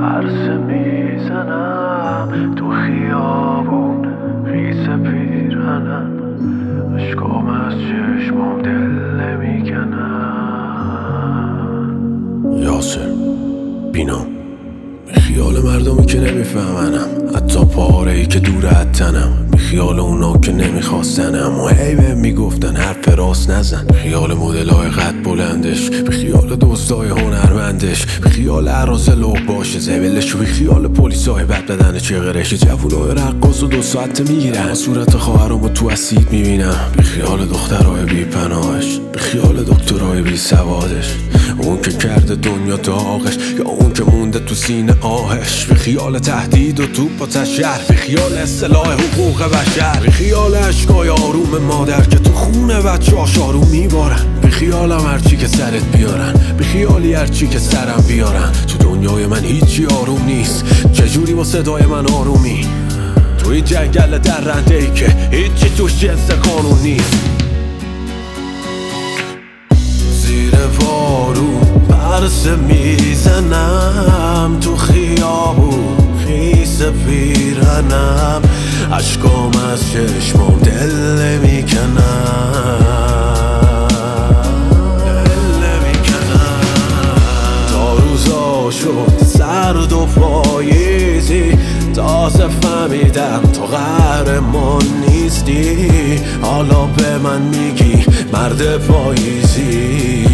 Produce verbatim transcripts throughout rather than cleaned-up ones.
عرصه میزنم تو خیابون، خیس پیرهنم، اشکام از چشمام دل نمیکنم. یاسر بینام بی خیال مردمی که نمیفهمنم، حتی پاره ای که دور از تنم، بی خیال اونا که نمیخواستنم و هی بهم میگفتن حرف راست نزن، بی خیال مدلای قد بلندش، بی خیال دوستای هنرمندش، بی خیال عراض لوح باشه زبلش، و بی خیال پلیسای بد بدن چغرش، جوونای رقاص و دو ساعت میگیرن صورت خواهرامو تو اسید میبینم، بی خیال دخترای بی پناهش، بی خیال دکترای بی سوادش، اون که کرده دنیا داغش یا اون که مونده تو سینه آهش، بی خیال تهدید و توپ و تشر، بی خیال اصلاح حقوق بشر، بی خیال اشکای آروم مادر که تو خونه بچه هاش آروم میبارن، بی خیالم هرچی که سرت بیارن، بی خیالی هرچی که سرم بیارن. تو دنیای من هیچی آروم نیست، چجوری با صدای من آرومی توی جنگل درنده ای که هیچی توش جنس قانون نیست. زیر بارون عرصه میزنم تو خیابون، خیس پیرهنم، اشکام از چشمام دل نمیکنم، دل نمیکنم. تا روزا شد سرد و پاییزی، تازه فهمیدم تو قهرمان نیستی، حالا به من میگی مرد پاییزی.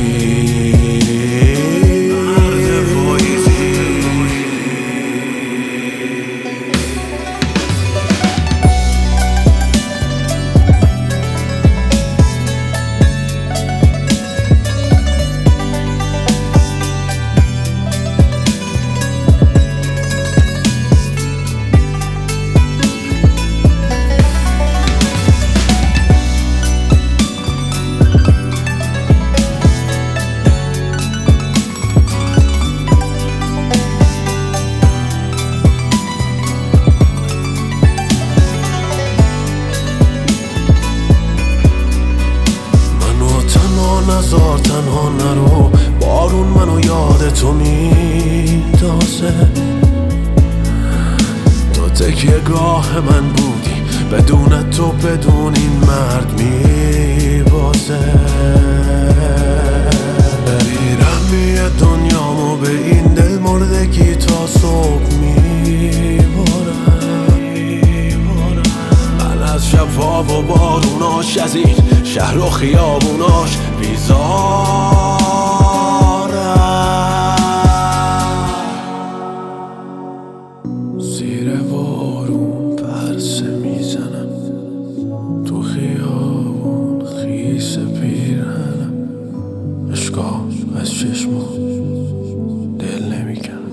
نزار تنها نرو، بارون منو یاد تو میندازه، تو تکیه گاه من بودی، بدون تو بدون این مرد میبازه. بیرحمی دنیامو به این دل مردگی تا صبح میبارم، من از شفا و باروناش، از این شهر و خیابوناش بیزارم. زیر بارون پرسه میزنم تو خیابون، خیس پیرهنم، اشکام از چشمام دل نمیکنم.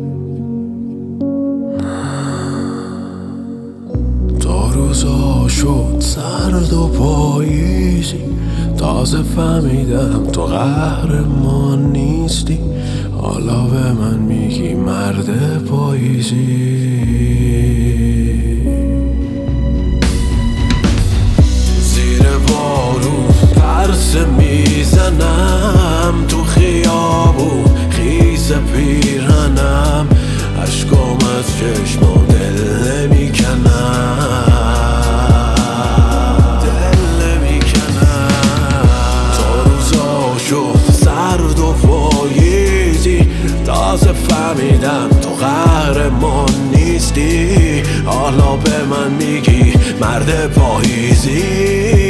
تا روزا شد سرد و پاییزی، تازه فهمیدم تو قهرمان نیستی، حالا به من میگی مرد پاییزی. زیر بارون پرسه میزنم تو خیابون، خیس پیرهنم، اشکام از چشمام دل نمیکنم. سرد و پاییزی، تازه فهمیدم تو قهرمان نیستی، حالا به من میگی مرد پاییزی.